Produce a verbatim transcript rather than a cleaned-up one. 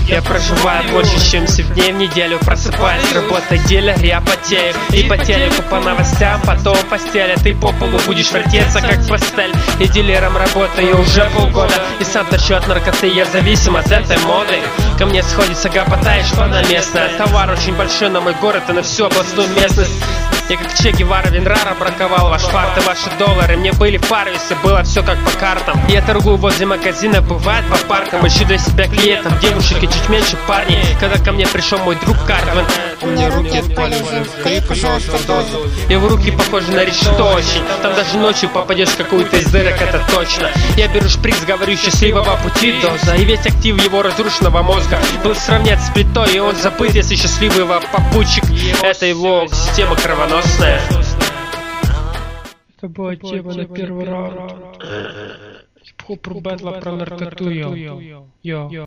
Я проживаю больше, чем семь дней в неделю. Просыпаюсь, работа, дилер, я потею. И по телеку, по новостям, потом в постели. Ты по полу будешь вертеться, как пастель. И дилером работаю уже полгода. И сам торчу от наркоты, я зависим от этой моды. Ко мне сходится гопота и что на местное. Товар очень большой на мой город и на всю областную местность. Я как Че Гевара Винрара браковал ваш фарт и ваши доллары. Мне были пары, если было все как по картам. Я торгую возле магазина, бывает по паркам. Ищу для себя клиентов, девушек и чуть меньше парней. Когда ко мне пришел мой друг Картвин, у меня руки отпаливают, скажи, пожалуйста, дозу. Его руки похожи на решето очень. Там даже ночью попадешь в какую-то из дырок, это точно. Я беру шприц, говорю, счастливого пути, доза. И весь актив его разрушенного мозга был сравнять с плитой, и он забыт, если счастливый его попутчик. Это его система кровоносная. Это была тема на первый раунд. Хип-хоп бэтла про наркоту, йо.